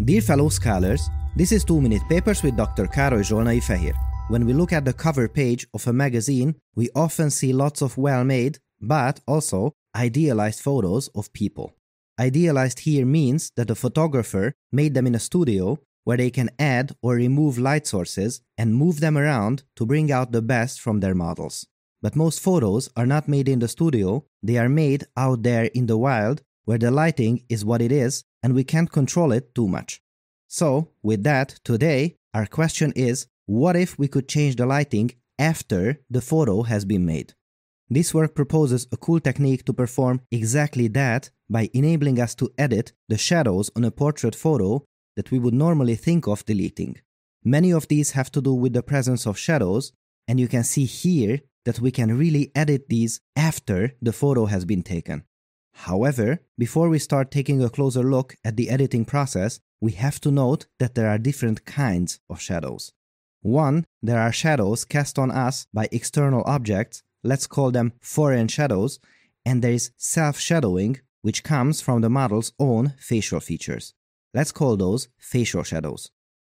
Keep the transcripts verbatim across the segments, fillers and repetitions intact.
Dear fellow scholars, this is two minute Papers with Doctor Károly Zsolnai Fehér. When we look at the cover page of a magazine, we often see lots of well-made, but also idealized photos of people. Idealized here means that the photographer made them in a studio where they can add or remove light sources and move them around to bring out the best from their models. But most photos are not made in the studio, they are made out there in the wild, where the lighting is what it is and we can't control it too much. So, with that, today, our question is, what if we could change the lighting after the photo has been made? This work proposes a cool technique to perform exactly that by enabling us to edit the shadows on a portrait photo that we would normally think of deleting. Many of these have to do with the presence of shadows, and you can see here that we can really edit these after the photo has been taken. However, before we start taking a closer look at the editing process, we have to note that there are different kinds of shadows. One, there are shadows cast on us by external objects, let's call them foreign shadows, and there is self-shadowing, which comes from the model's own facial features. Let's call those facial shadows.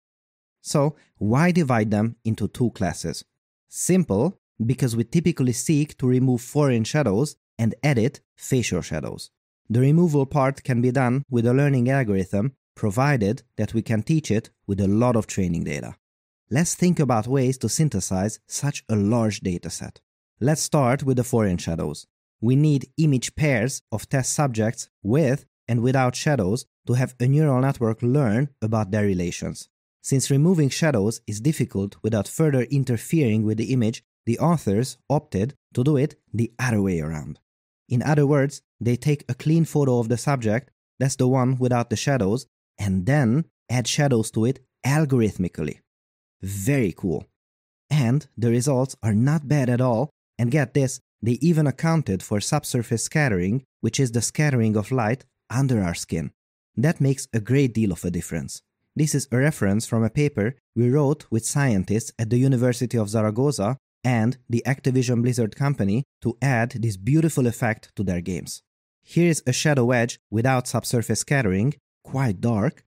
So, why divide them into two classes? Simple, because we typically seek to remove foreign shadows and edit facial shadows. The removal part can be done with a learning algorithm, provided that we can teach it with a lot of training data. Let's think about ways to synthesize such a large dataset. Let's start with the foreign shadows. We need image pairs of test subjects with and without shadows to have a neural network learn about their relations. Since removing shadows is difficult without further interfering with the image, the authors opted to do it the other way around. In other words, they take a clean photo of the subject, that's the one without the shadows, and then add shadows to it algorithmically. Very cool. And the results are not bad at all, and get this, they even accounted for subsurface scattering, which is the scattering of light under our skin. That makes a great deal of a difference. This is a reference from a paper we wrote with scientists at the University of Zaragoza and the Activision Blizzard company to add this beautiful effect to their games. Here is a shadow edge without subsurface scattering, quite dark,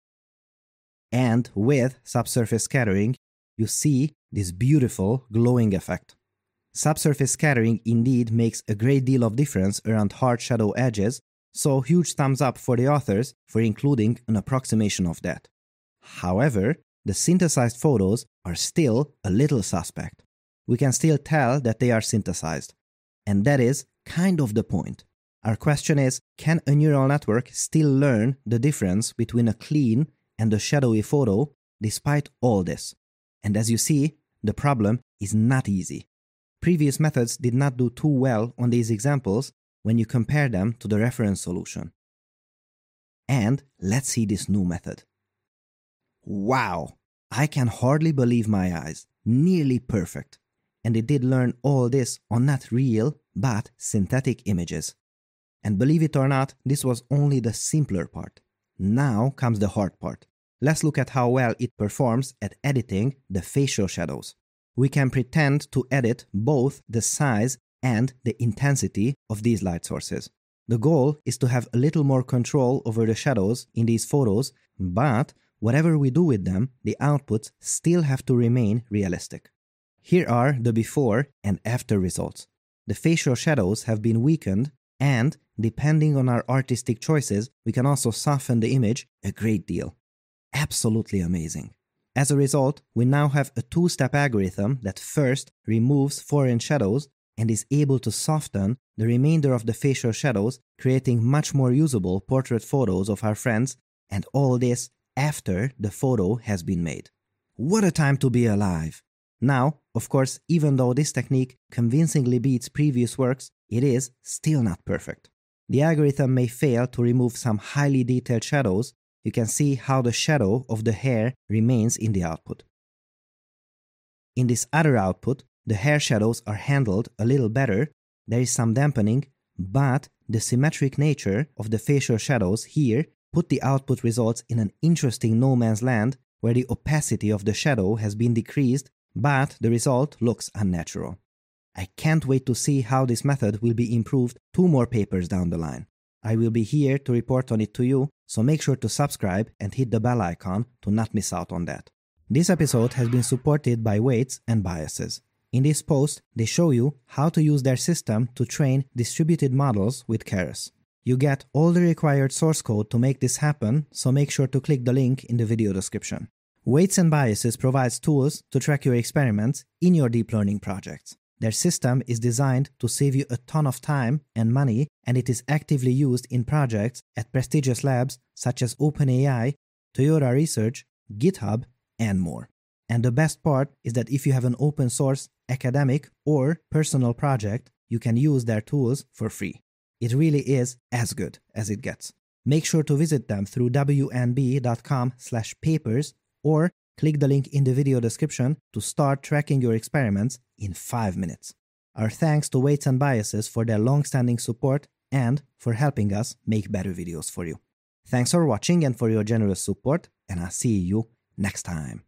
and with subsurface scattering, you see this beautiful glowing effect. Subsurface scattering indeed makes a great deal of difference around hard shadow edges, so huge thumbs up for the authors for including an approximation of that. However, the synthesized photos are still a little suspect. We can still tell that they are synthesized. And that is kind of the point. Our question is, can a neural network still learn the difference between a clean and a shadowy photo despite all this? And as you see, the problem is not easy. Previous methods did not do too well on these examples when you compare them to the reference solution. And let's see this new method. Wow! I can hardly believe my eyes. Nearly perfect. And it did learn all this on not real, but synthetic images. And believe it or not, this was only the simpler part. Now comes the hard part. Let's look at how well it performs at editing the facial shadows. We can pretend to edit both the size and the intensity of these light sources. The goal is to have a little more control over the shadows in these photos, but whatever we do with them, the outputs still have to remain realistic. Here are the before and after results. The facial shadows have been weakened, and depending on our artistic choices, we can also soften the image a great deal. Absolutely amazing. As a result, we now have a two-step algorithm that first removes foreign shadows and is able to soften the remainder of the facial shadows, creating much more usable portrait photos of our friends, and all this after the photo has been made. What a time to be alive! Now, of course, even though this technique convincingly beats previous works, it is still not perfect. The algorithm may fail to remove some highly detailed shadows. You can see how the shadow of the hair remains in the output. In this other output, the hair shadows are handled a little better, there is some dampening, but the symmetric nature of the facial shadows here put the output results in an interesting no man's land where the opacity of the shadow has been decreased, but the result looks unnatural. I can't wait to see how this method will be improved two more papers down the line. I will be here to report on it to you, so make sure to subscribe and hit the bell icon to not miss out on that. This episode has been supported by Weights and Biases. In this post, they show you how to use their system to train distributed models with Keras. You get all the required source code to make this happen, so make sure to click the link in the video description. Weights and Biases provides tools to track your experiments in your deep learning projects. Their system is designed to save you a ton of time and money, and it is actively used in projects at prestigious labs such as OpenAI, Toyota Research, GitHub, and more. And the best part is that if you have an open source, academic, or personal project, you can use their tools for free. It really is as good as it gets. Make sure to visit them through w n b dot com slash papers or click the link in the video description to start tracking your experiments in five minutes. Our thanks to Weights and Biases for their long-standing support and for helping us make better videos for you. Thanks for watching and for your generous support, and I'll see you next time.